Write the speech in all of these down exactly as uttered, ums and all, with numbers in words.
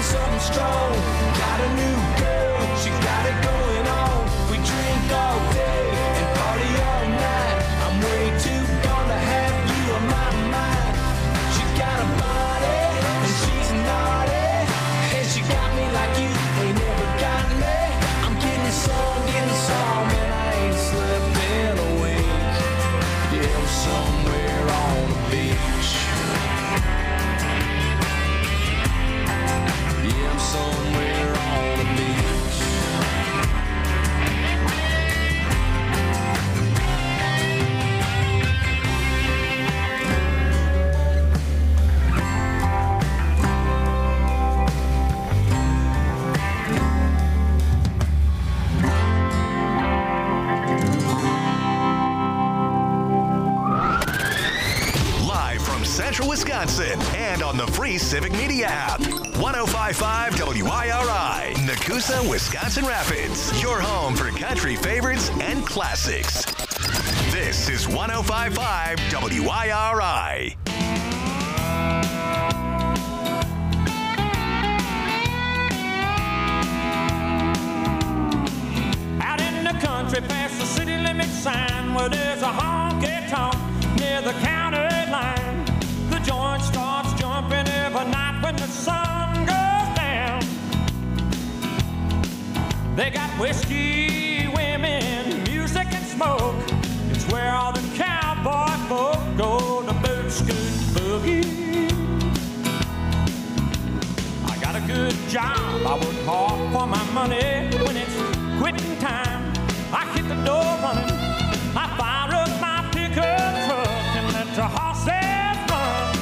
something strong. Got a new girl, she got it going on. We drink all day and party all night. I'm way too gone to have you on my mind. She got a body and she's naughty, and she got me like you ain't never got me. I'm getting some, getting some, and I ain't slept in a week. Yeah, I'm somewhere on the beach. Yeah, I'm somewhere on the beach. Live from Central Wisconsin and on the free Civic Media app. one oh five point five W I R I, Nakusa, Wisconsin Rapids. Your home for country favorites and classics. This is one oh five point five W I R I. Out in the country past the city limit sign where there's a honky-tonk near the county line. The joint starts jumping every night when the sun goes down. They got whiskey, women, music and smoke. It's where all the cowboy folk go to boot scoot boogie. I got a good job, I work hard for my money. When it's quitting time, I hit the door running. I fire up my pickup truck and let the horses run.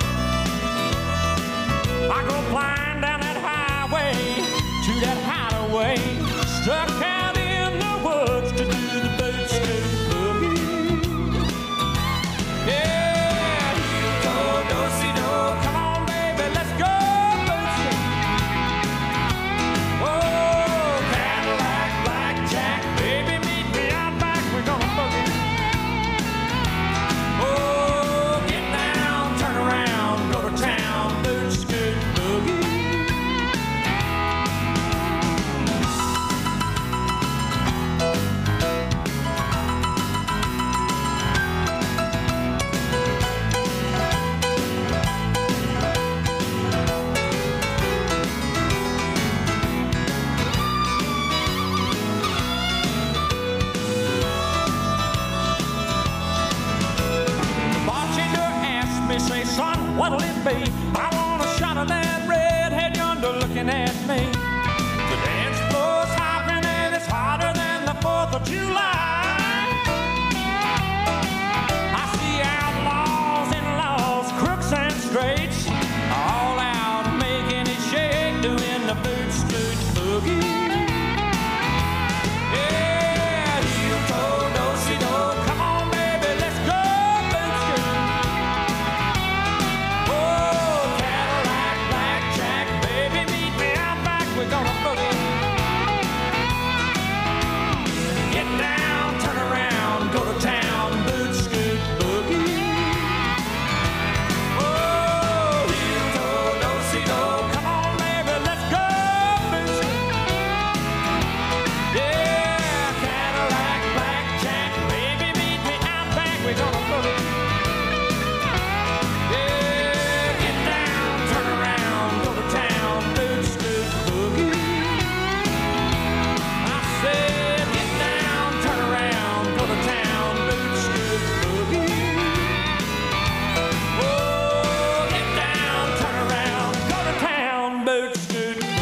I go flying down that highway to that hideaway, stuck out in the woods to do the boot scoot boogie. Yeah, do do si do, come on baby, let's go boot scoot. Oh, Cadillac, blackjack, baby, meet me out back, we're gonna boogie. Oh, get down, turn around, go to town, boot scoot boogie. Bartender asked me, say, son, what'll it be? I want a shot of that redhead yonder looking at me. The dance floor's hopping and it's hotter than the fourth of July. I see outlaws and laws, crooks and straights, all out making it shake, doing the boot scoot boogie. Yeah, heel toe, do si do, come on baby, let's go boot scoot. Oh, Cadillac, blackjack, baby, meet me out back, we're gonna boogie. Get down, turn around, go to town, boot scoot boogie. Oh, heel toe, do si do, come on baby, let's go boot scoot. Yeah, Cadillac, blackjack, baby, meet me out back, we're gonna boogie. Yeah, get down, turn around, go to town, boot scoot boogie. I said, get down, turn around, go to town, boot scoot boogie. Oh, get down, turn around, go to town, boot scoot boogie.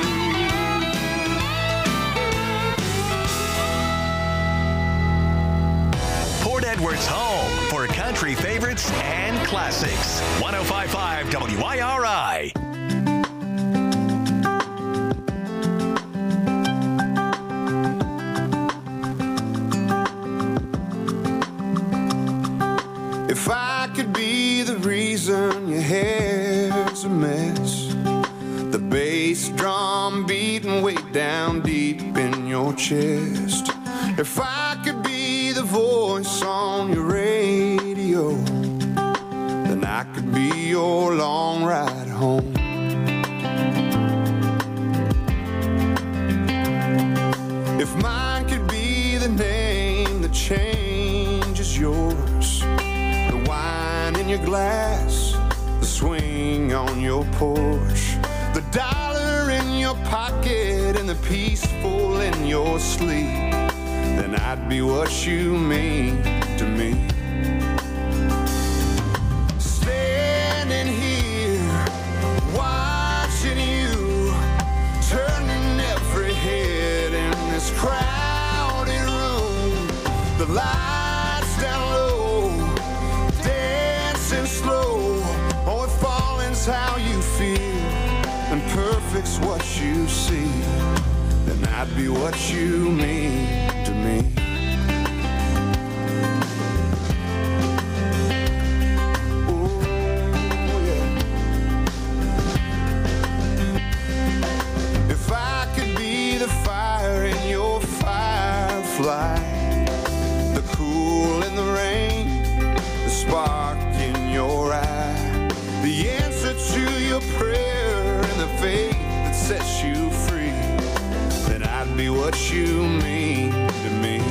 Port Edwards' home for country favorites and classics. one oh five point five W I R I. If I could be the reason your hair's a mess, the bass drum beating way down deep in your chest. If I could be the voice on your radio, then I could be your long ride home. If mine could be the name that changes yours, the wine in your glass, the swing on your porch, the dollar in your pocket and the peaceful in your sleep, then I'd be what you mean to me. Standing here, watching you, turning every head in this crowded room, the lights down low, dancing slow. Oh, if falling's how you feel and perfect's what you see, then I'd be what you mean to me. Oh, yeah. If I could be the fire in your firefly, the cool in the rain, the spark in your eye, the answer to your prayer and the faith that sets you free, then I'd be what you mean to me.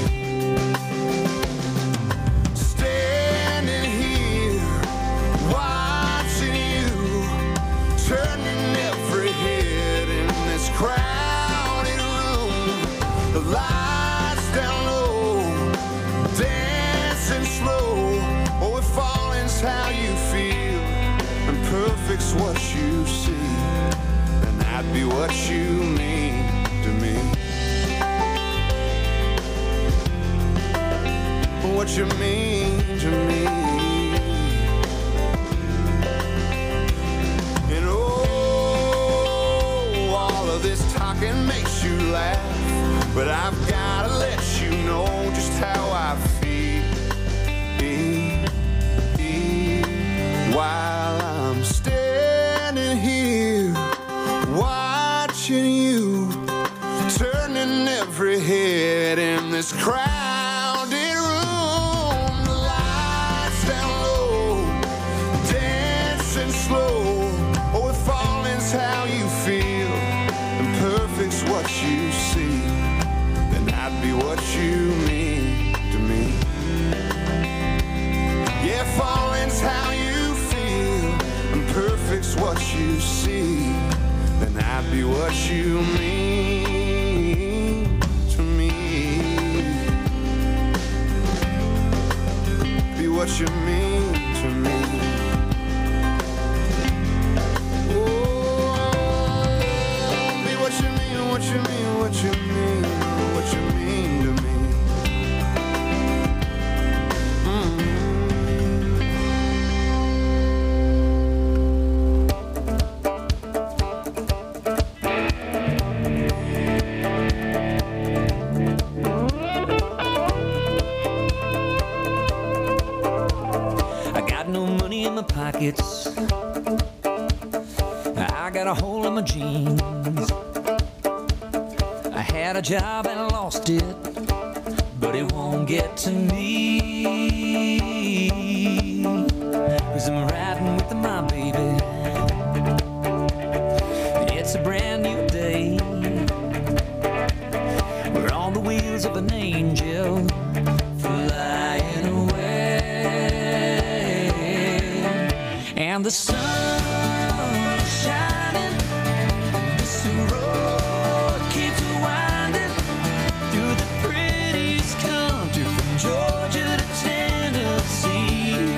Standing here, watching you, turning every head in this crowded room, the lights down low, dancing slow. Oh, if falling's how you feel and perfect's what you see, then I'd be what you mean to me. What you mean to me. And oh, all of this talking makes you laugh, but I've gotta let you know just how I feel while I'm standing here watching you, turning every head in this crowded room, the lights down low, dancing slow. Oh, if falling's how you feel and perfect's what you see, then I'd be what you mean to me. Yeah, falling's how you feel and perfect's what you see, then I'd be what you mean to me. Be what you mean to me. Oh, be what you mean, what you mean, what you mean, what you mean to me. Mm-hmm. Pockets, I got a hole in my jeans. I had a job and lost it, but it won't get to me, 'cause I'm riding with my baby. It's a brand new day. We're on the wheels of an angel flying away. And the sun is shining, this road keeps winding through the prettiest country from Georgia to Tennessee.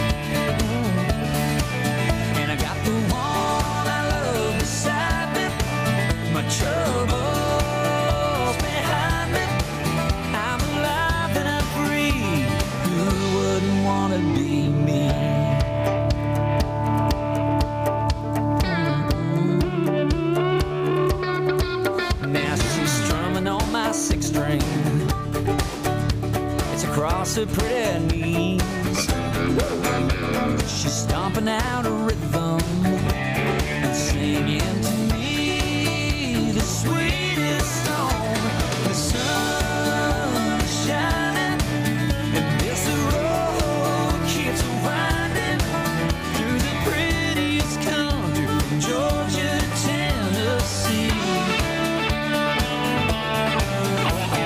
And I got the one I love beside me, my troubles behind me. I'm alive and I'm free, who wouldn't want to be me? Six string, it's across her pretty knees. She's stomping out a rhythm and singing to me the sweetest song. The sun is shining and this road keeps winding through the prettiest country from Georgia to Tennessee. I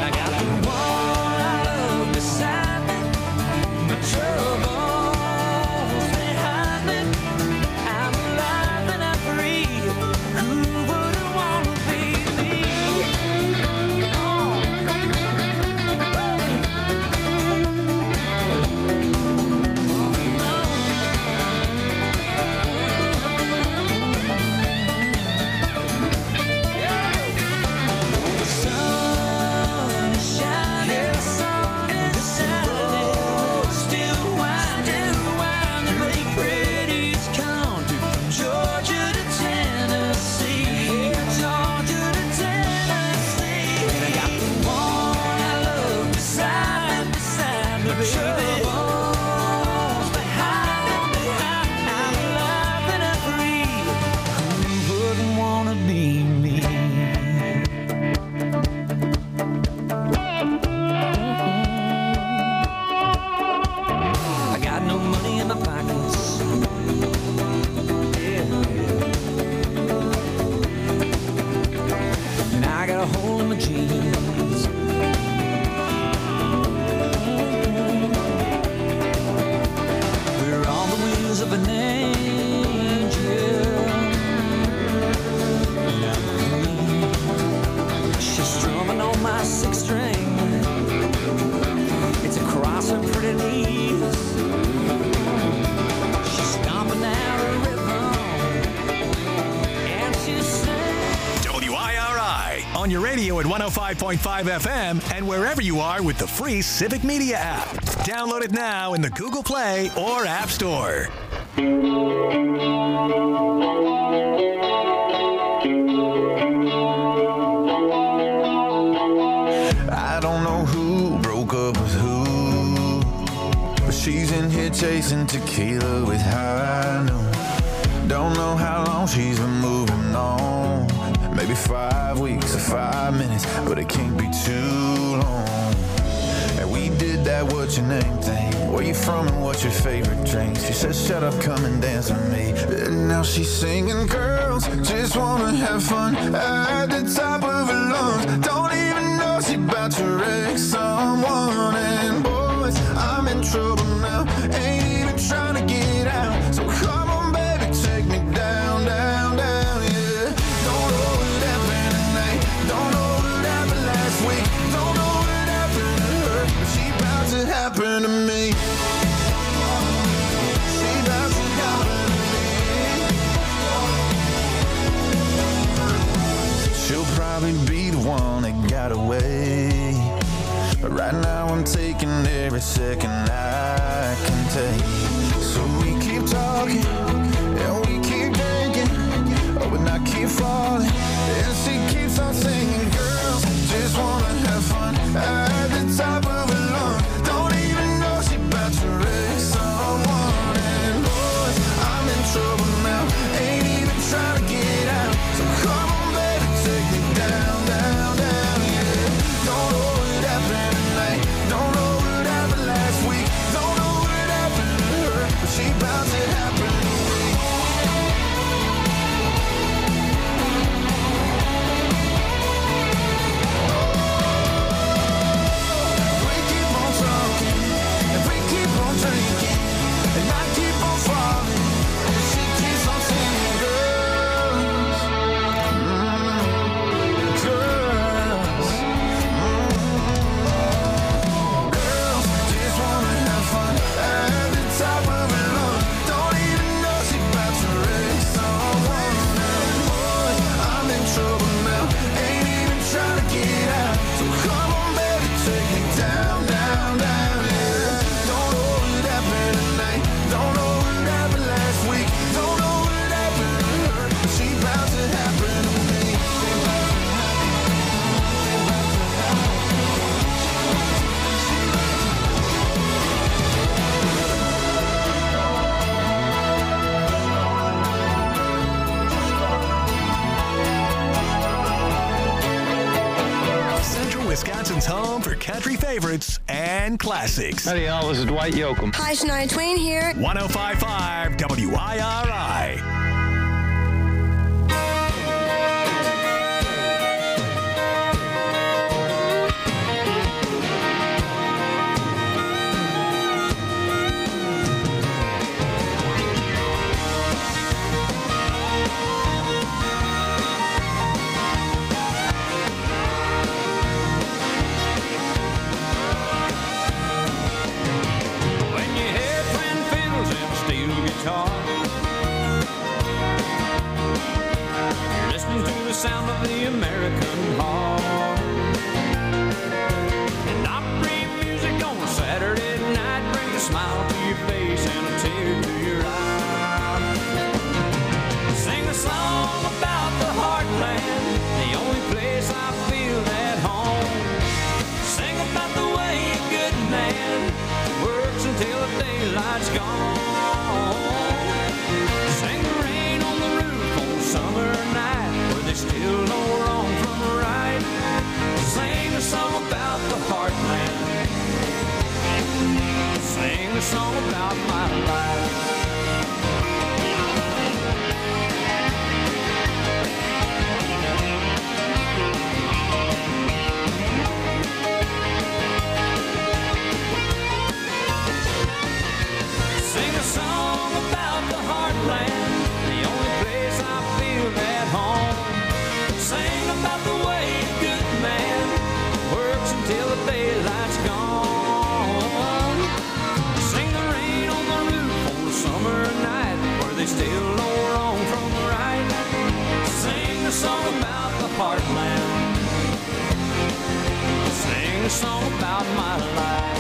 on your radio at one oh five point five F M and wherever you are with the free Civic Media app. Download it now in the Google Play or App Store. I don't know who broke up with who, but she's in here chasing tequila with high noon. Don't know how long she's been moving on, maybe five weeks or five minutes, but it can't be too long. And we did that what your name thing, where you from and what's your favorite drink. She said shut up, come and dance with me, and now she's singing girls just wanna have fun at the top of her lungs. Don't even know she about to wreck someone. And boys, I'm in trouble now, ain't even trying to get out. So come on baby, take me down, down, down, yeah. Don't know what happened tonight, don't know what happened last week, don't know what happened to her, but she about to happen to me. She about to happen to me. She'll probably be the one that got away, but right now I'm taking every second I can take. So we keep talking and we keep drinking, oh, but I keep falling, and she keeps on singing. Girls just wanna have fun at the top of her lungs. Don't even know she about to wreck someone. And boys, I'm in trouble now, ain't even trying to get out. So come on baby, take me down, down, down, yeah. Don't know what happened tonight, don't know what happened last week, don't know what happened to her, but she about to happen to me. We keep on talking, and we keep on drinking, and I keep on falling, and she keeps on singing. Girls, mm, girls, mm, girls just wanna have fun at the top of her lungs. Don't even know she about to wreck someone. And boy, I'm in trouble now, ain't even trying to get out. So come on baby, take me down, down, down, yeah. Don't know what happened tonight, don't know what happened last week, don't know what happened to her, but she about to happen to me. Central Wisconsin's home for country favorites and classics. Howdy, y'all. This is Dwight Yoakam. Hi, Shania Twain here. one oh five point five W I R I. When you hear twin fiddles and a steel guitar, you're listening to the sound of the American heart. And Opry music on a Saturday night brings a smile to your face and a tear to your eye. Sing a song about the heartland, the only place I feel at home. Sing about the way a good man works until the daylight's gone. Sing the rain on the roof on a summer night where they still know wrong from right. Sing a song about the heartland. Sing a song about my life. Sing a song about the heartland, the only place I feel at home. Sing about the way a good man works until the daylight's gone. Sing the rain on the roof on a summer night where they still know wrong from right. Sing a song about the heartland. song about my life.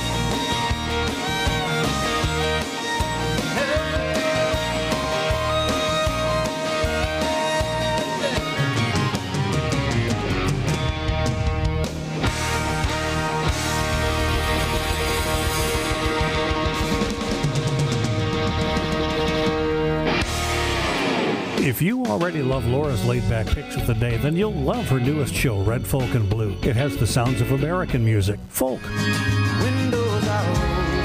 If you already love Laura's laid-back picks of the day, then you'll love her newest show, Red Folk and Blue. It has the sounds of American music, folk, Windows are rolled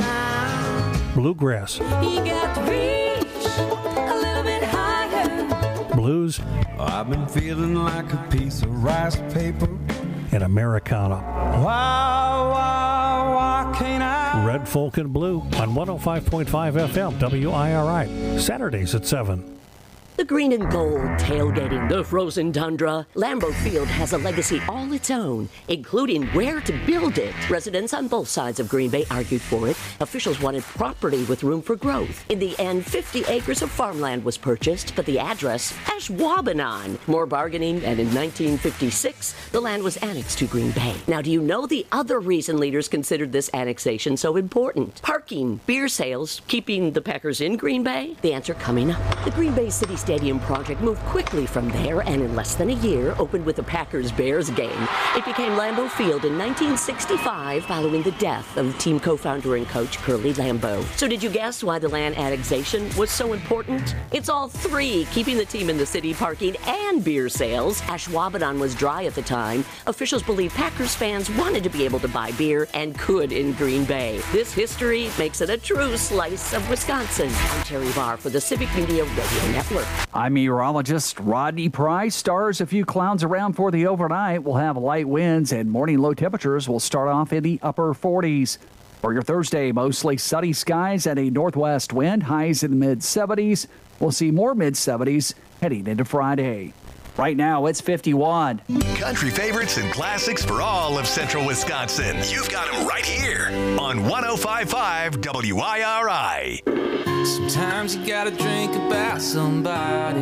down. bluegrass, You got to reach a little bit higher. blues, I've been feeling like a piece of rice paper. and Americana. Why, why, why can't I? Red Folk and Blue on one oh five point five F M, W I R I, Saturdays at seven. The green and gold tailgating the frozen tundra. Lambeau Field has a legacy all its own, including where to build it. Residents on both sides of Green Bay argued for it. Officials wanted property with room for growth. In the end, fifty acres of farmland was purchased, but the address, Ashwaubenon. More bargaining, and in nineteen fifty-six, the land was annexed to Green Bay. Now, do you know the other reason leaders considered this annexation so important? Parking, beer sales, keeping the Packers in Green Bay? The answer coming up. The Green Bay City Stadium project moved quickly from there and in less than a year opened with a Packers-Bears game. It became Lambeau Field in nineteen sixty-five following the death of team co-founder and coach Curly Lambeau. So did you guess why the land annexation was so important? It's all three, keeping the team in the city, parking, and beer sales. Ashwaubenon was dry at the time. Officials believe Packers fans wanted to be able to buy beer and could in Green Bay. This history makes it a true slice of Wisconsin. I'm Terry Barr for the Civic Media Radio Network. I'm meteorologist Rodney Price. Stars, a few clouds around for the overnight. We'll have light winds and morning low temperatures will start off in the upper forties. For your Thursday, mostly sunny skies and a northwest wind, highs in the mid seventies. We'll see more mid seventies heading into Friday. Right now, it's fifty-one. Country favorites and classics for all of central Wisconsin. You've got them right here on one oh five point five W I R I. Sometimes you gotta drink about somebody,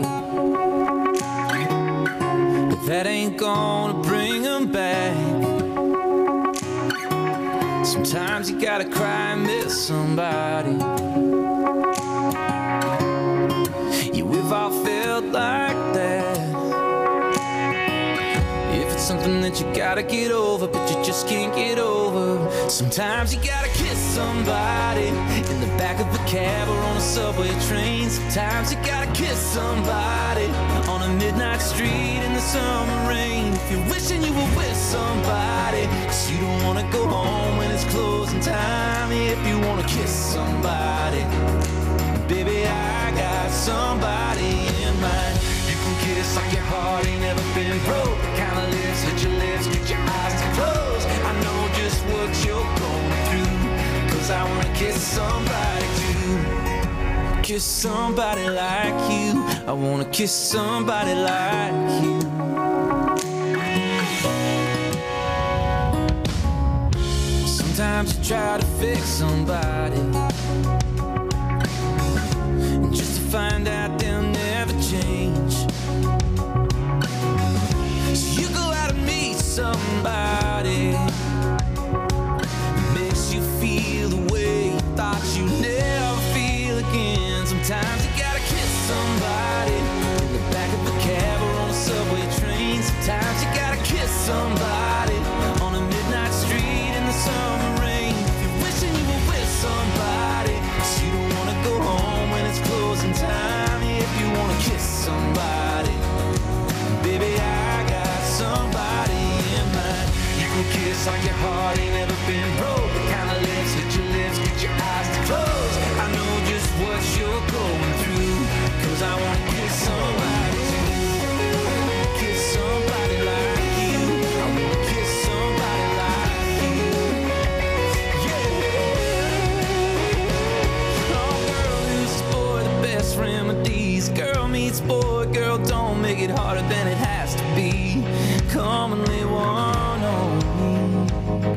but that ain't gonna bring them back. Sometimes you gotta cry and miss somebody. Yeah, we've all felt like that. If it's something that you gotta get over, but you just can't get over. Sometimes you gotta kiss somebody in the back of a cab or on a subway train. Sometimes you gotta kiss somebody on a midnight street in the summer rain. If you're wishing you were with somebody, cause you don't wanna go home when it's closing time. If you wanna kiss somebody, baby, I got somebody in mind. You can kiss like your heart ain't never been broke. The kind of lips, hit your lips, get your eyes to close. I know just what you're going through, cause I wanna kiss somebody too. Kiss somebody like you. I wanna kiss somebody like you. Sometimes you try to fix somebody, just to find out they'll never change. So you go out and meet somebody, makes you feel the way you thought you'd never feel again. Sometimes you gotta kiss somebody in the back of a cab or on a subway train. Sometimes you gotta kiss somebody on a midnight street in the summer rain. If you're wishing you were with somebody, cause you don't wanna go home when it's closing time. If you wanna kiss somebody, baby, I got somebody in mind. You can kiss like your heart ain't never been broke. The kind of lips, hit your lips, get your eyes to close. I know just what you're going through, cause I wanna kiss somebody too. Kiss somebody like you. I wanna kiss somebody like you. Yeah. Oh, girl, who's boy the best remedies? Girl meets boy, girl, don't make it harder than it has to be. Come and lay one on me.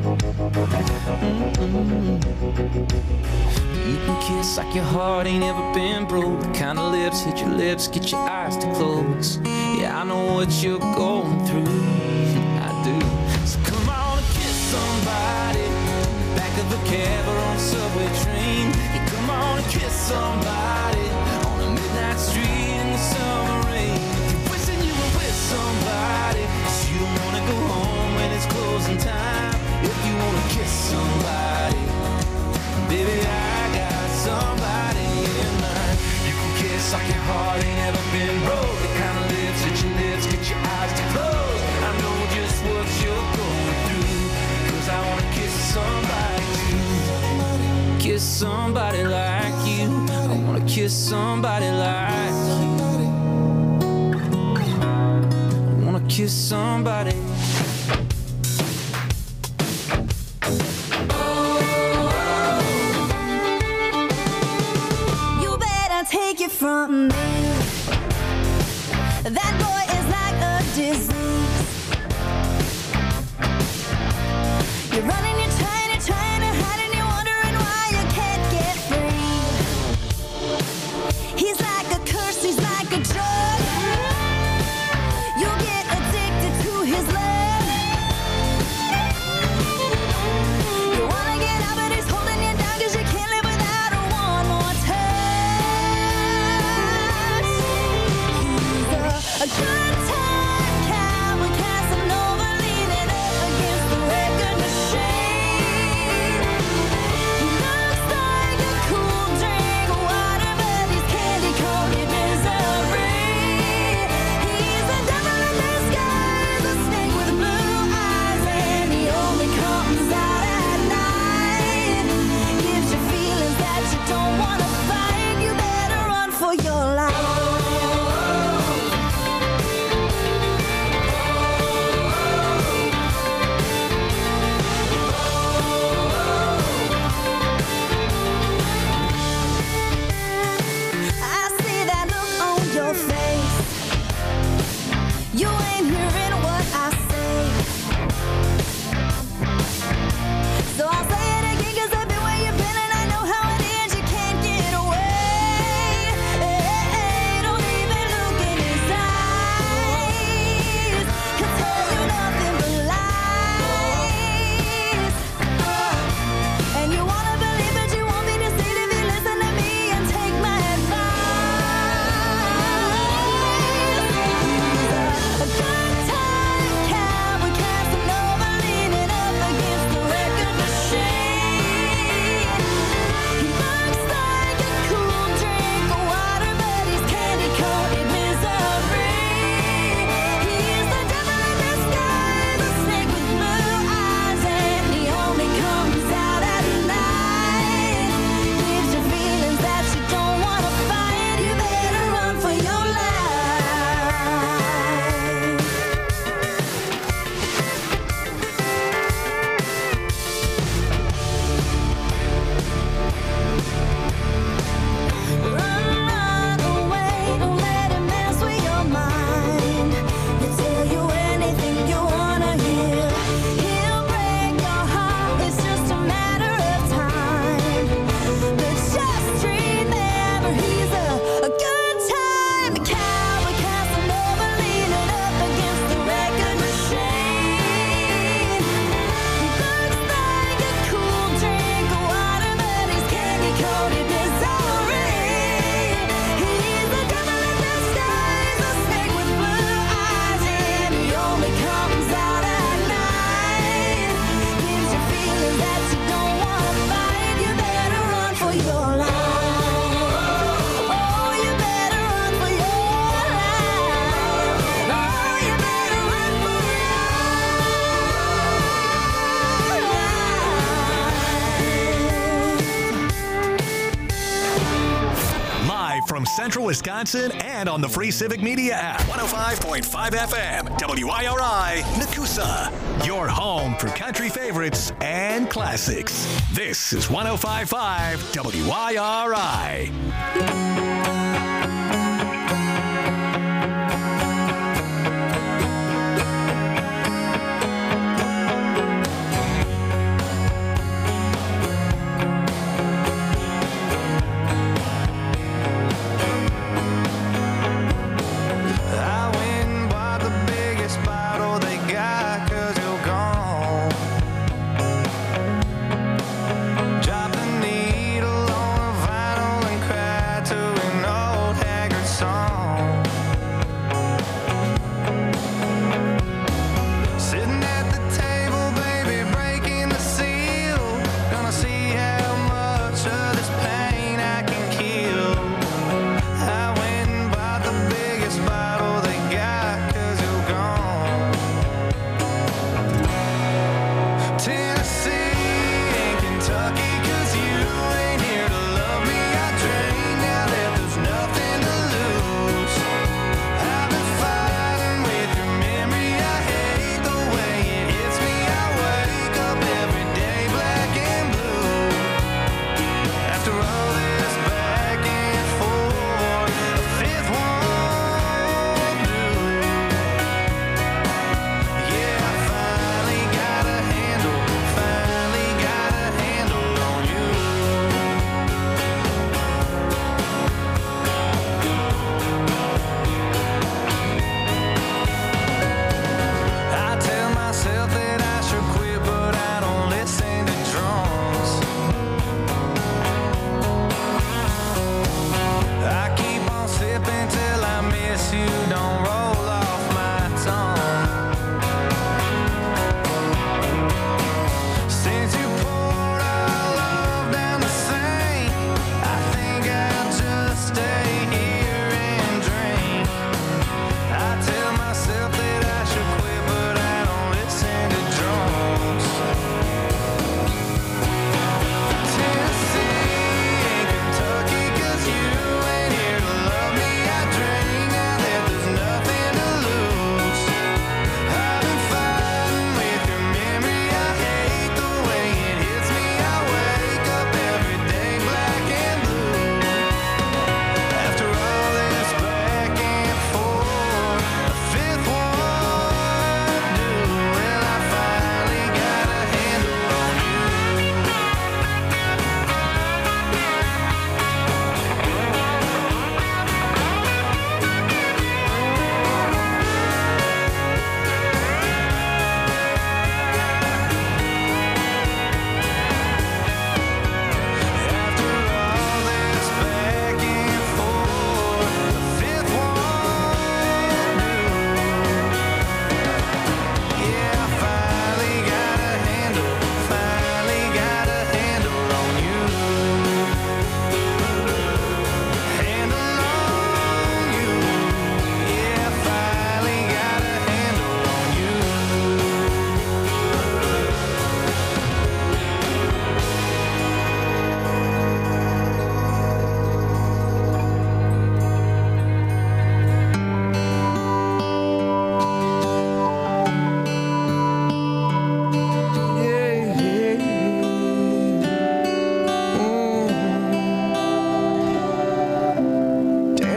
Mm-mm. You can kiss like your heart ain't ever been broke. The kind of lips, hit your lips, get your eyes to close. Yeah, I know what you're going through. I do. So come on and kiss cab or on a subway train. You come on and kiss somebody on a midnight street in the summer rain. If you're wishing you were with somebody, 'cause you don't wanna go home when it's closing time. If you wanna kiss somebody, baby, I got somebody in mind. You can kiss like your heart ain't ever been broke. The kind of lips that your lips get your eyes to close. I know just what you're going through, 'cause I wanna kiss somebody too. Kiss somebody like you. I wanna kiss somebody like you. I wanna kiss somebody. You better take it from me. That boy is like a disease. You're running, you're trying, you're trying to hide, and you're wondering why you can't get free. He's like a curse, he's like a drug. You get addicted to his love. You wanna get out, but he's holding you down, 'cause you can't live without a one more touch. He's a, a good time cowboy, Casanova, leaning up against the record machine. He looks like a cool drink of water, but he's candy-coated misery. He's the devil in disguise, a snake with blue eyes, and he only comes out at night. Gives you feelings that you don't wanna fight. You better run for your life. I see that look on your face. You ain't hearing what I say. So I'll say it again, 'cause I've been where you've been, and I know how it is. You can't get away. Hey, don't even look in his eyes. He'll tell you nothing but lies. And you wanna believe, but you won't be deceived if you listen to me and take my advice. He's a, a good time cowboy, Casanova, leaning up against the record machine. He looks like a cool drink of water, but he's candy-coated misery. He's the devil in disguise, a snake with blue eyes, and he only comes out at night. Gives you feelings that you don't wanna fight. You better run for your life. Run, run away, don't let him mess with your mind. He'll tell you anything you wanna hear. He'll break your heart, it's just a matter of time. But just remember, he's a, a good time cowboy, Casanova, leaning up against the record machine. He looks like a cool drink of water, but he's candy-coated misery. He's the devil in disguise, a snake with blue eyes, and he only comes out at night. Gives you feelings that you don't wanna fight. You better run for your life. Oh, you better run for your life. Oh, you better run for Live from Central Wisconsin and on the free Civic Media app. one oh five point five F M, W I R I, Nakusa. Your home for country favorites and classics. This is one oh five point five W I R I.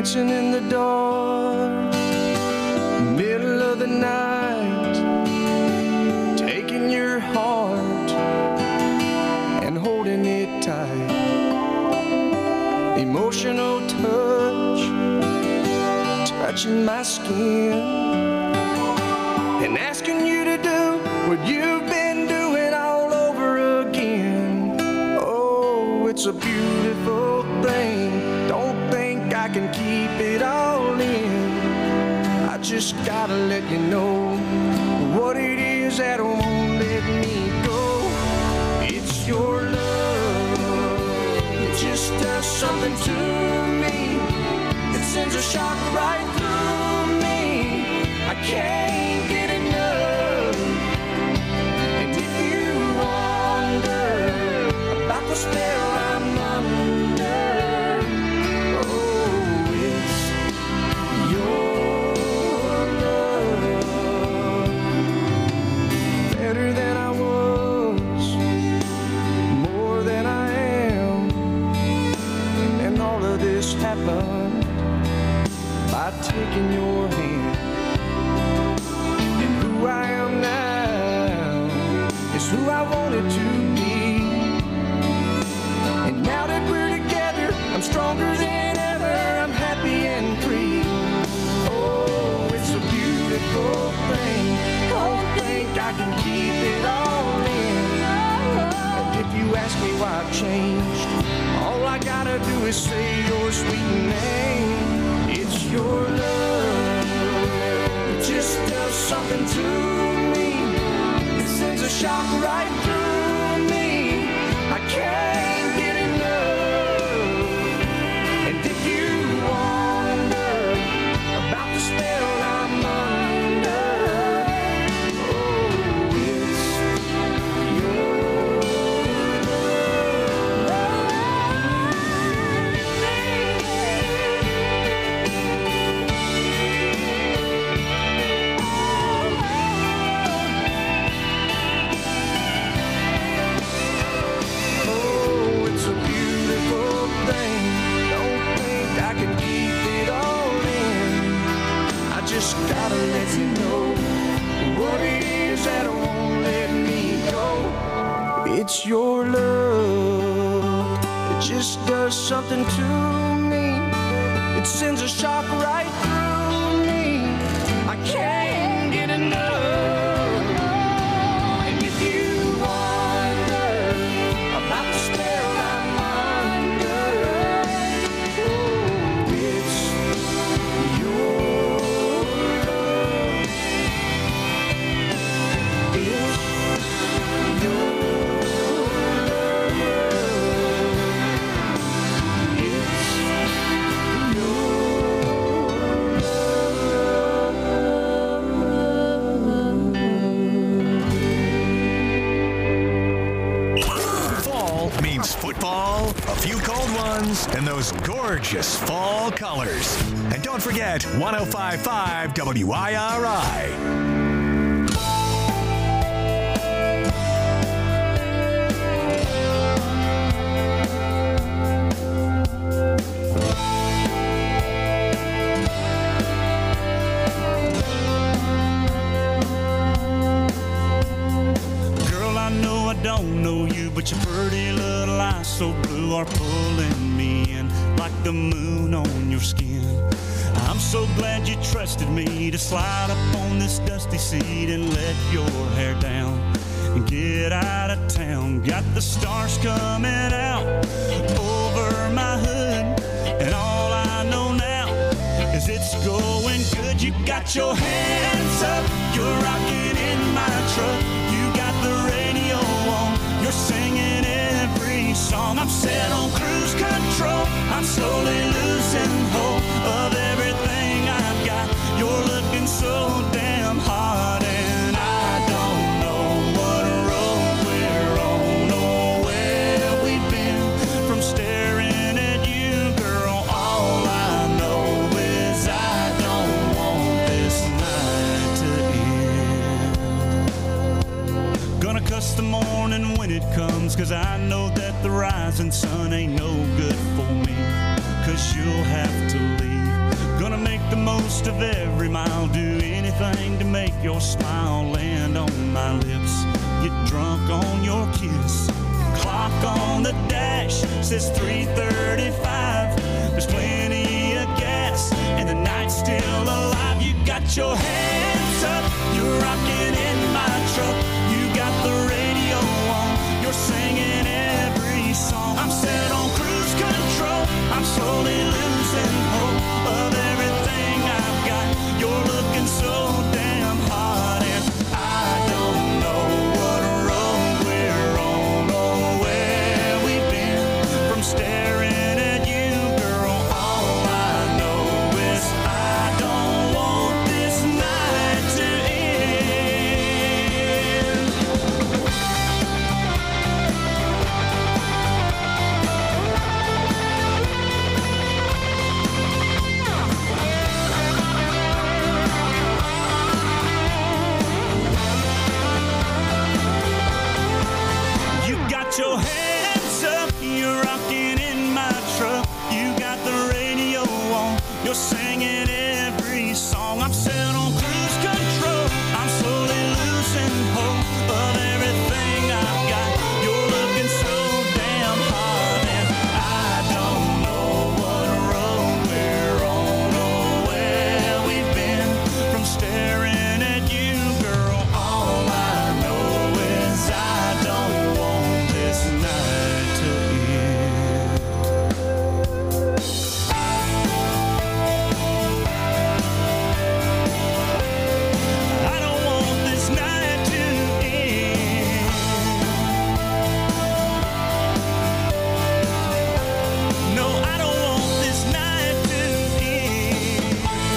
dancing in the dark, middle of the night, taking your heart and holding it tight. Emotional touch, touching my skin, and asking you to do what you've been doing all over again. Oh, it's a beautiful thing. Don't think I can keep it all in. I just gotta let you know what it is that won't let me go. It's your love. It just does something to me. It sends a shock right through me. I can't get enough. And if you wonder about the spell I'm under, oh, it's your love. Better than I was, more than I am, and all of this happened by taking your hand. And who I am now is who I wanted to be. And now that we're together, I'm stronger than ever. I'm happy and free. Oh, it's a beautiful thing. Don't think I can keep it all in. And if you ask me why I've changed, all I gotta do is say your sweet name. It's your love. It just does something to me. It sends a shock right through me. I can't get enough. And if you wonder about the spell I'm under, oh, it's your Oh, it's a beautiful thing. Don't think I can keep it all in. I just gotta let you know what it is that won't let me go. It's your love. It just does something to me. It sends a shock right through me. I can't get enough. And if you wonder about the spell I'm under, oh, it's your love. It's your love. It's Fall means football, a few cold ones, and those gorgeous fall colors. And don't forget one oh five point five W I R I. Girl, I know I don't know you, but your pretty little eyes so blue are pulling me in like the moon on your skin. I'm so glad you trusted me to slide up on this dusty seat and let your hair down and get out of town. Got the stars coming out over my hood, and all I know now is it's going good. You got your hands up, you're rocking in my truck. You got the radio on, you're singing every song. I'm set on cruise control, I'm slowly losing hope of everything I've got. You're looking so damn hot, and I don't know what road we're on or where we've been from staring at you, girl. All I know is I don't want this night to end. Gonna cuss the morning when it comes, 'cause I know that the rising sun ain't no good for me. 'Cause you'll have to leave cost of every mile. Do anything to make your smile land on my lips. Get drunk on your kiss. Clock on the dash says three thirty-five. There's plenty of gas and the night's still alive. You got your hands up, you're rocking in my truck. You got the radio on, you're singing every song. I'm set on cruise control, I'm slowly losing hope of everything I've got. You're looking so damn hot, and I don't know what road we're on or where we've been. From staring at you, girl, all I know is I don't want this night to end. You got your hands up, you're rocking in my truck. You got the radio on, you're singing every song. I'm set on cruise control, I'm slowly losing hope of everything I've got. You're looking so damn hard, and I don't know what road we're on or where we've been. From staring at you, girl, all I know is I don't want this night to end. I don't want this night to end. No, I don't want this night to end.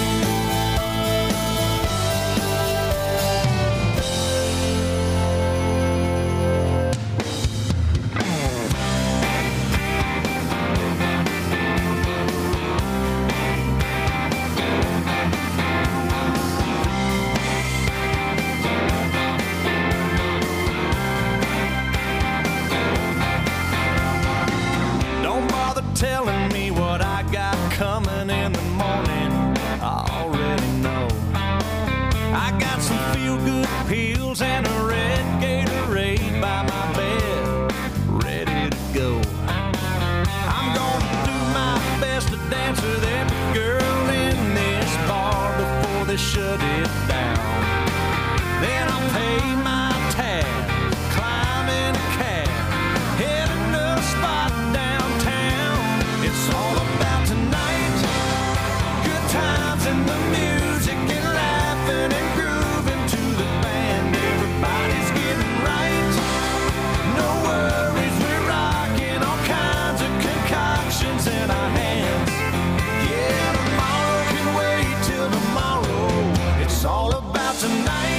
Don't bother telling me what I got coming in the morning. I already know. I got some feel-good pills and a red Gatorade by my bed, ready to go. I'm gonna do my best to dance with every girl in this bar before they shut it down. Then I'll pay my tab, climb in a cab, head to a spot downtown. It's all about tonight, good times and the music and laughing and grooving to the band. Everybody's getting right, no worries, we're rocking all kinds of concoctions in our hands. Yeah, tomorrow can wait till tomorrow. It's all about tonight.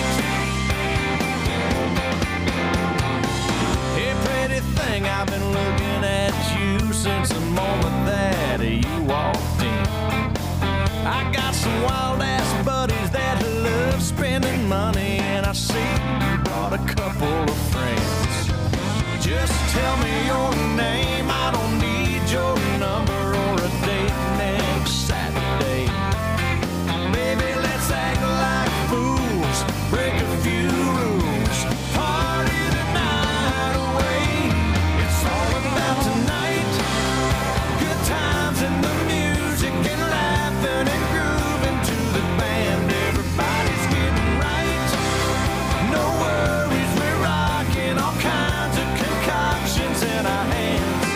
Hey, pretty thing, I've been looking at you since the moment that you walked in. I got some wild ass buddies that love spending money, and I see you brought a couple of friends. Just tell me your name, I don't need your number or a date next Saturday. Baby, let's act like fools, break a few rules, party the night away. It's all about tonight, good times and the music and laughing and grooving to the band. Everybody's getting right, no worries, we're rocking all kinds of concoctions in our hands.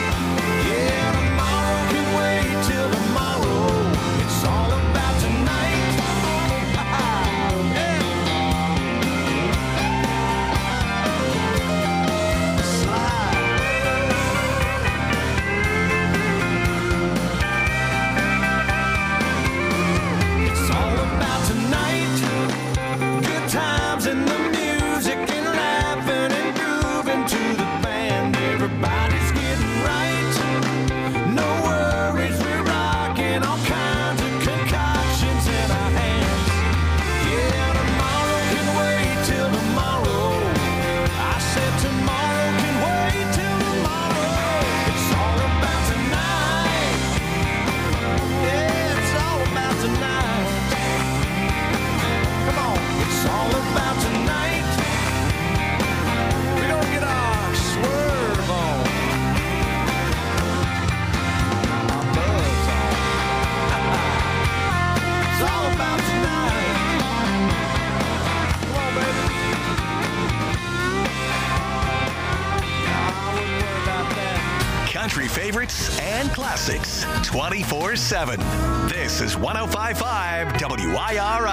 news twenty-four seven. This is one oh five point five W I R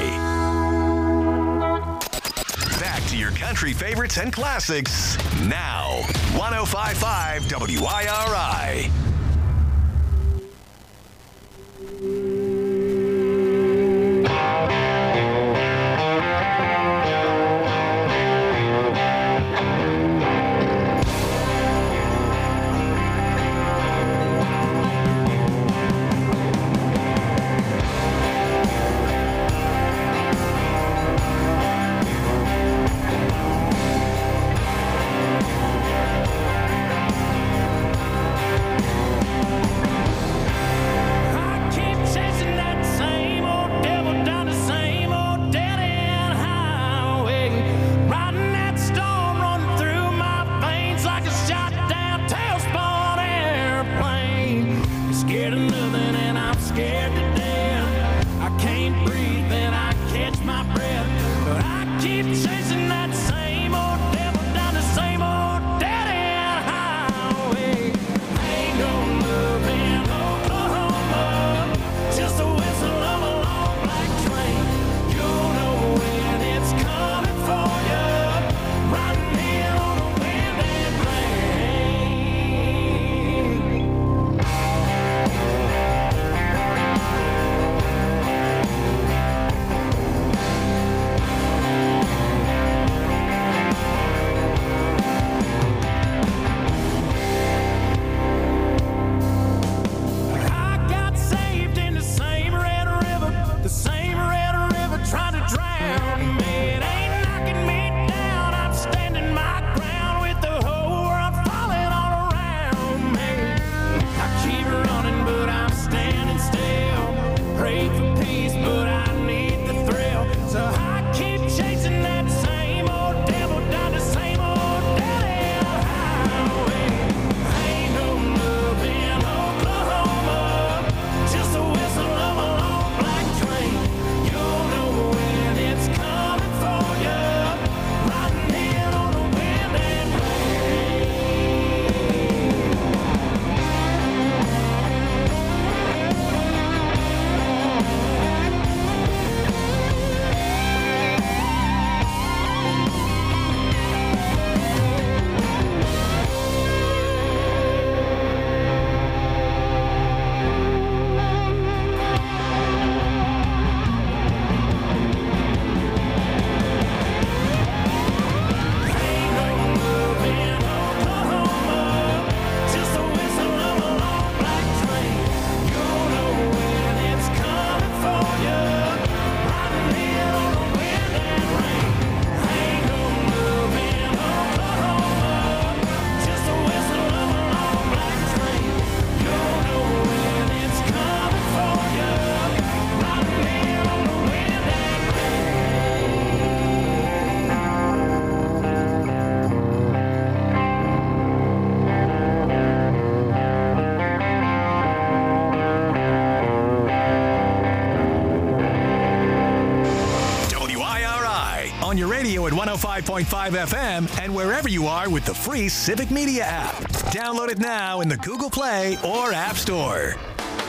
I. Back to your country favorites and classics now. one oh five point five W I R I. On your radio at one oh five point five F M and wherever you are with the free Civic Media app. Download it now in the Google Play or App Store.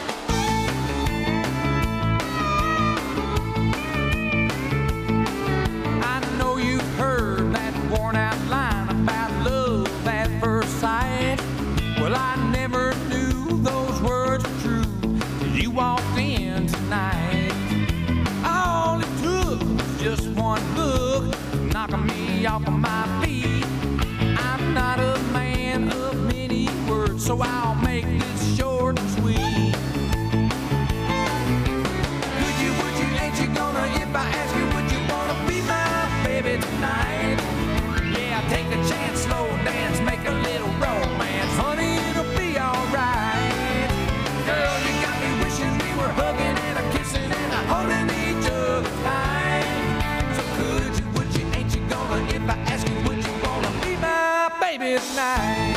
I know you've heard that worn out line about love at first sight. Well, I never knew those words were true till you walked in tonight. All it took was just one look, knocking me off of my feet. I'm not a man of many words, so I'll make this short and sweet. Would you, would you, ain't you gonna, if I ask you, would you wanna be my baby tonight? Yeah, take a chance, slow dance, make a little romance. Honey, it'll be alright. Girl, you got me wishing we were hugging and a kissing and a holding each other tight. So could you, would you, ain't you gonna, if I ask you, would you wanna be my baby tonight?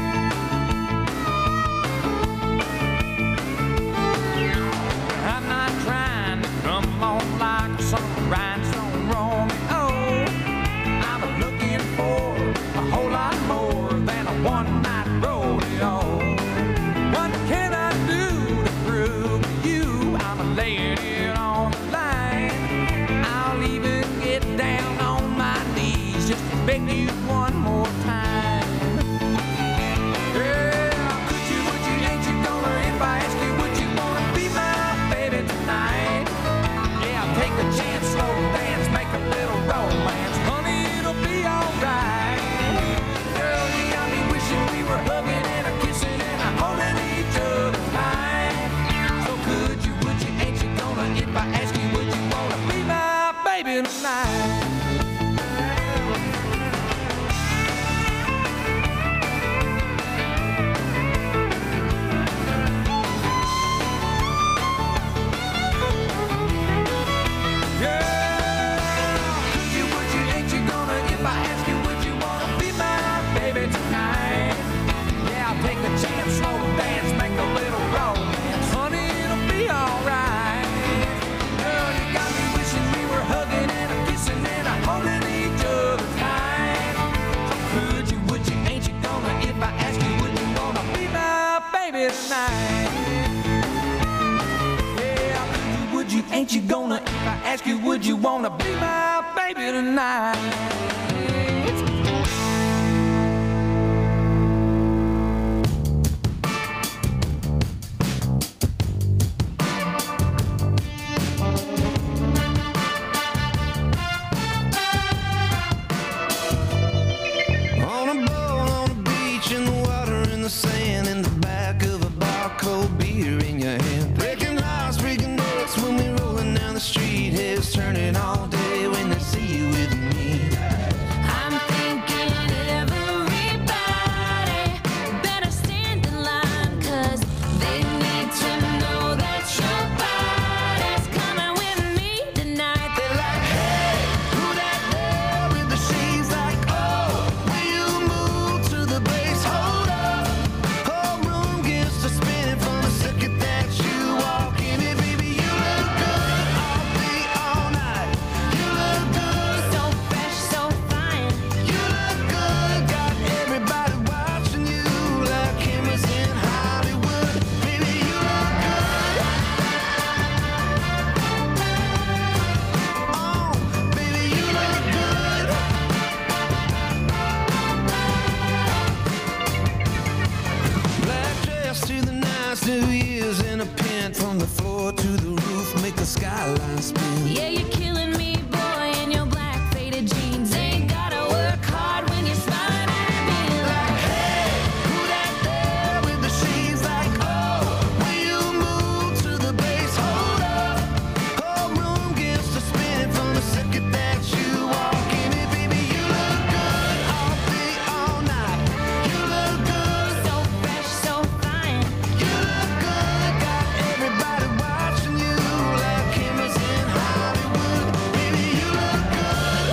I'm not trying to come on like some rhinestone Romeo. I'm looking for a whole lot more than a one-night rodeo. What can I do beg you one more time. Yeah, could you, would you, ain't you gonna, if I ask you, would you wanna be my baby tonight? Yeah, I'll take a chance, slow dance, make a little romance. Honey, it'll be alright. Girl, you got me wishing we were hugging and a kissing and a holding each other tight. So could you, would you, ain't you gonna, if I ask you, would you wanna be my baby tonight? Chance, slow dance, make a little romance. Honey, it'll be alright. Girl, you got me wishing we were hugging and a kissing and a holding each other tight. So could you, would you, ain't you gonna, if I ask you, would you wanna be my baby tonight? Yeah, could you, would you, ain't you gonna, if I ask you, would you wanna be my baby tonight? Sand in the back of a bar, cold beer in your hand. Breaking hearts, breaking necks when we rolling down the street. Heads turning all day when they see you with me. I'm thinking everybody better stand in line, 'cause they need to know that your body's coming with me tonight. They're like, hey, who that there with the shades? Like, oh, will you move to the bass? Hold up. Whole room gets to spinning from the second that you walk in. And baby, you look good all day, all night. You look good, So fresh, so fine. you look good. Got everybody watching you like cameras in Hollywood. Baby, you look good. Oh, baby, you look good. Black dress to the nice New Year's in a pin from the floor to the roof, make the skyline spin. Yeah, you're killing me, boy, in your black faded jeans. Ain't gotta work hard when you're smiling at me. Like, hey, who that there with the shades? Like, oh, will you move to the bass? Hold up. Whole room gets to spinning from the second that you walk in. And baby, you look good all day, all night. You look good. So fresh, so fine. You look good, got everybody watching you like cameras in Hollywood. Baby, you look good.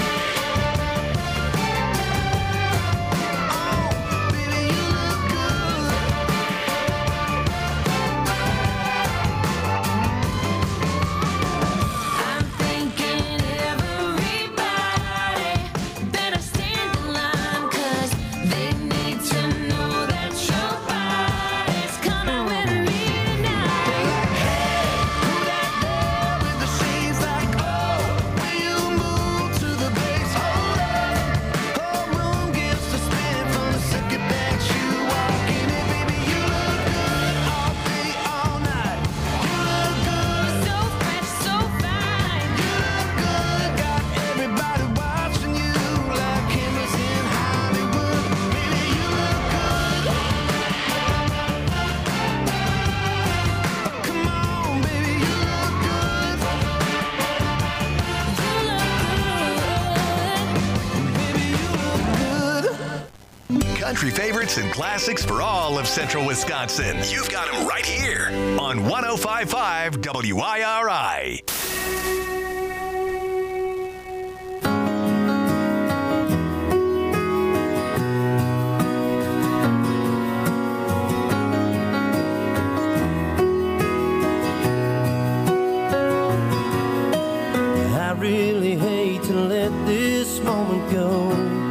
Oh, baby, you look good. I'm thinking everybody better stand in line, 'cause they need to know that your body's coming with me tonight. Who that there with the shades? Like, oh, will you move to the bass? Hold up. Whole room gets to spinning from the second that you walk in. And baby, you look good all day, all night. You look good. So fresh, so fine. You look good, got everybody watching you like cameras in Hollywood. Baby, you look good. Come on, baby, you look good. Baby, you look good. Country favorites and classics for all of Central Wisconsin. You've got them right here on one oh five point five W I R I. I really hate to let this moment go.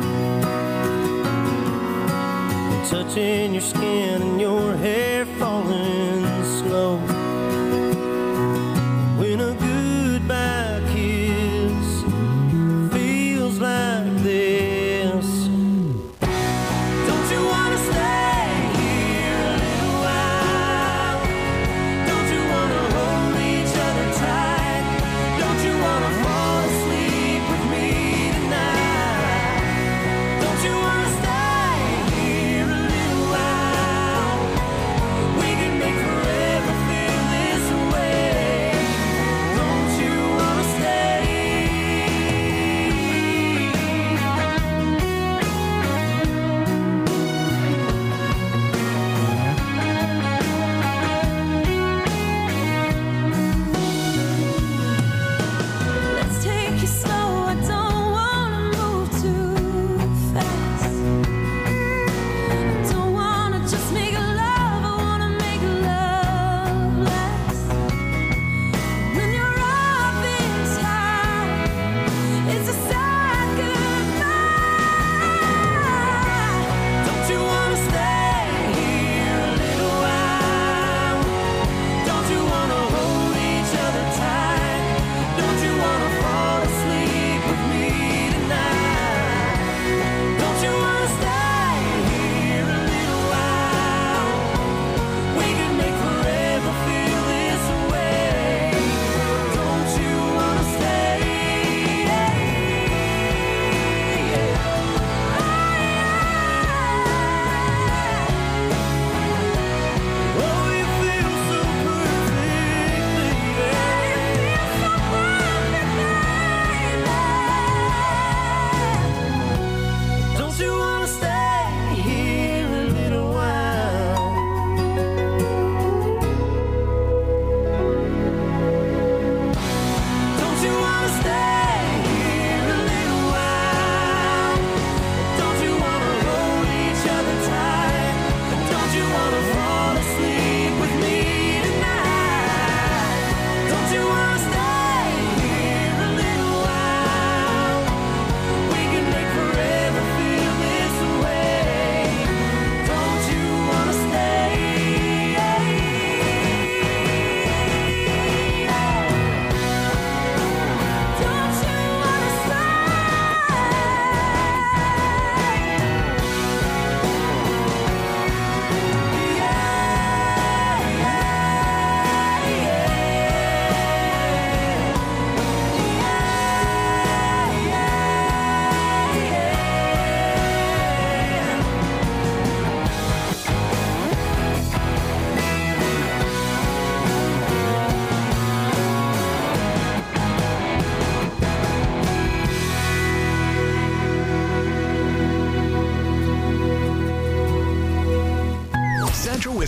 Touching your skin and your hair falling slow. When a goodbye kiss feels like this.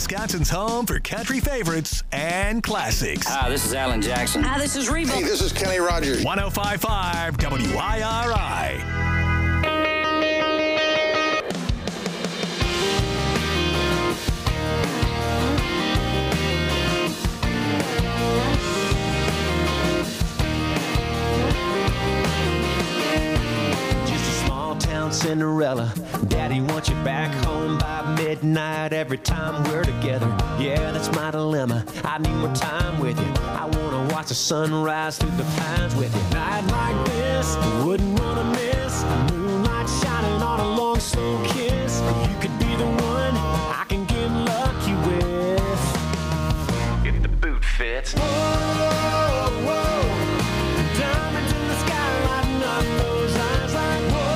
Wisconsin's home for country favorites and classics. Hi, this is Alan Jackson. Hi, this is Reba. Hey, this is Kenny Rogers. one oh five point five W I R I. Cinderella, Daddy wants you back home by midnight every time we're together. Yeah, that's my dilemma. I need more time with you. I wanna watch the sunrise through the pines with you. Night like this, wouldn't wanna miss. Moonlight shining on a long slow kiss. You could be the one I can get lucky with. If the boot fits. Whoa, whoa, diamonds in the sky lighting up those eyes like whoa.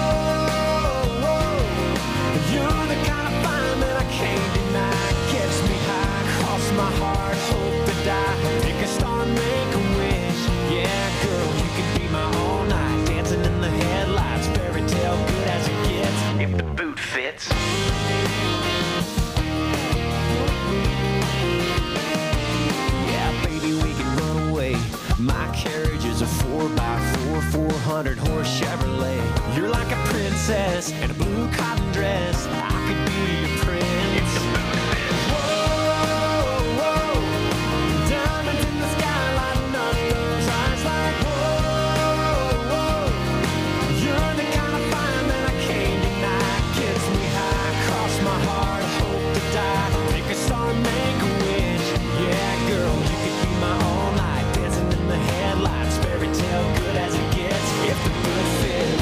You're the kind of fine that I can't deny. Gets me high, cross my heart, hope to die. Pick a star and make a wish. Yeah, girl, you can be my all night. Dancing in the headlights, fairy tale good as it gets. If the boot fits. Yeah, baby, we can run away. My carriage is a four by four, four hundred horse Chevrolet. You're like a princess in a blue cotton dress. I could be your prince. If the boot fits. Whoa, whoa, diamonds in the sky lighting up those eyes like whoa, whoa. You're the kind of fine that I can't deny. Gets me high, cross my heart, hope to die. Pick a star and make a wish. Yeah, girl, you could be my all night. Dancing in the headlights, fairy tale good as it gets. If the boot fits.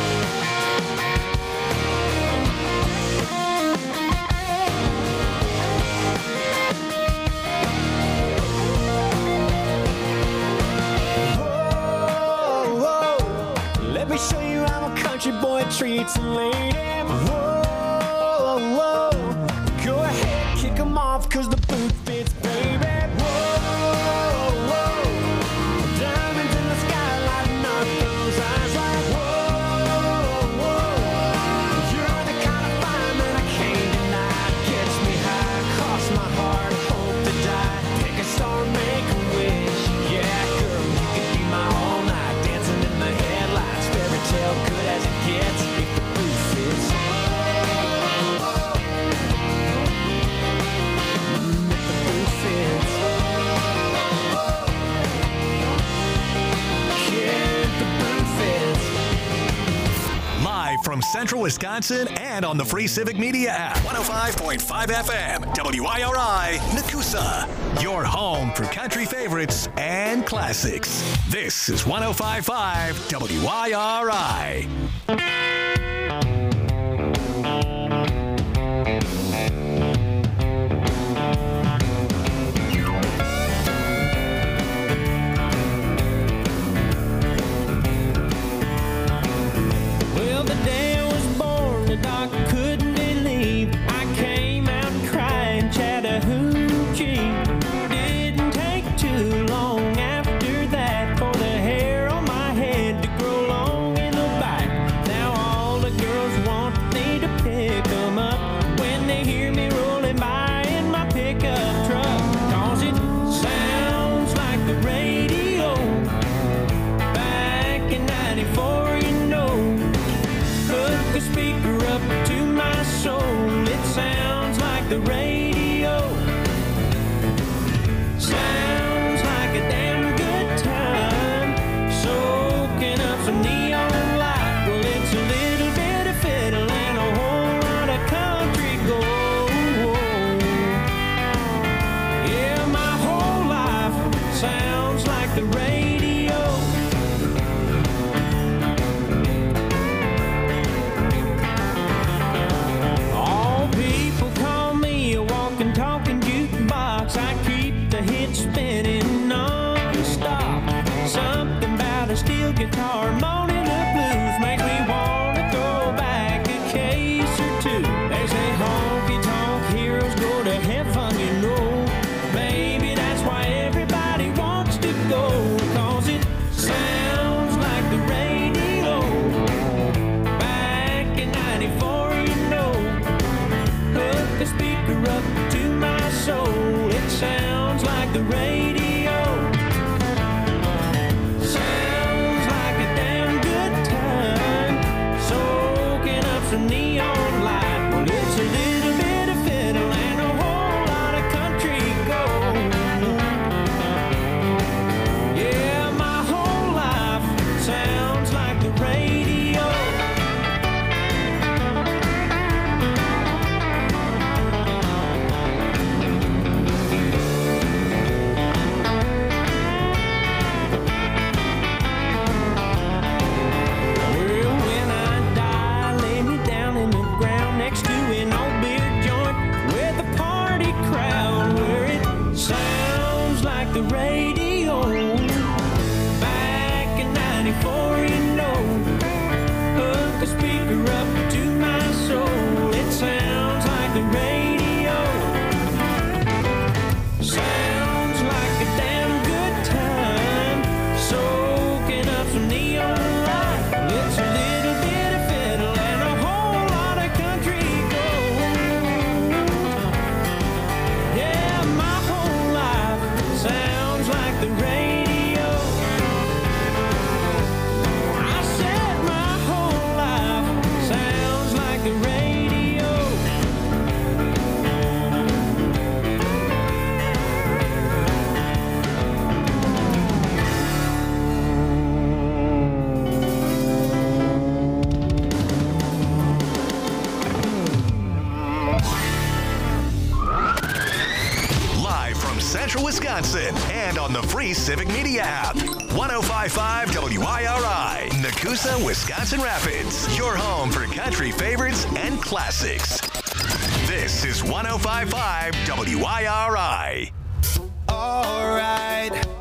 Let me show you how a country boy treats a lady. Whoa, whoa, go ahead, kick 'em off, cause the boot fits, baby. Whoa, whoa, diamonds in the sky lighting up those eyes like whoa, whoa. You're the kind of fine that I can't deny. Gets me high, cross my heart, hope to die. Pick a star, make a wish. Yeah, girl, you could be my all night. Dancing in the headlights, fairy tale good as it gets. If the boot fits. Mm, if the boot fits. Yeah, if the boot fits. Live from Central Wisconsin and on the free Civic Media app. one oh five point five F M, W I R I, Nakusa. Your home for country favorites and classics. This is one oh five point five W I R I. Well, the day I was born, the doctor couldn't believe I came out crying Chattahoochee. Didn't take too long after that for the hair on my head to grow long in the back. Now all the girls want me to pick 'em up when they hear me rolling by in my pickup truck. 'Cause it sounds like the radio back in ninety-four, you know. Hook the speaker up to my soul. It sounds like the radio. Sounds like a damn good time. Soaking up some neon light. Well, it's a little bit of fiddle and a whole lot of country gold. Yeah, my whole life sounds like the radio. All people call me a walking, talking jukebox. I keep the hits spinning non-stop. Something about a steel guitar moaning the blues makes me want to throw back a case or two. They say honky-tonk heroes go to heaven, you know. Maybe that's why everybody wants to go. 'Cause it sounds like the radio back in ninety-four, you know. Hook the speaker up to my the radio. Sounds like a damn good time, soaking up some neon light. Well, it's a little bit of fiddle and a whole lot of country gold. Yeah, my whole life sounds like the radio. Well, when I die, lay me down in the ground next to an old beer joint with a party crowd where it sounds like the radio. Back in ninety-four, you know, hook a speaker up to my soul. It sounds like the radio. Sounds like a damn good time, soaking up some neon light. It's a little bit of fiddle and a whole lot of country gold. Yeah, my whole life sounds like the radio. I said my whole life sounds like the radio. Live from Central Wisconsin and on the free Civic Media app. one oh five point five W I R I, Nakusa, Wisconsin Rapids. Your home for country favorites and classics. This is one oh five point five W I R I. Alright,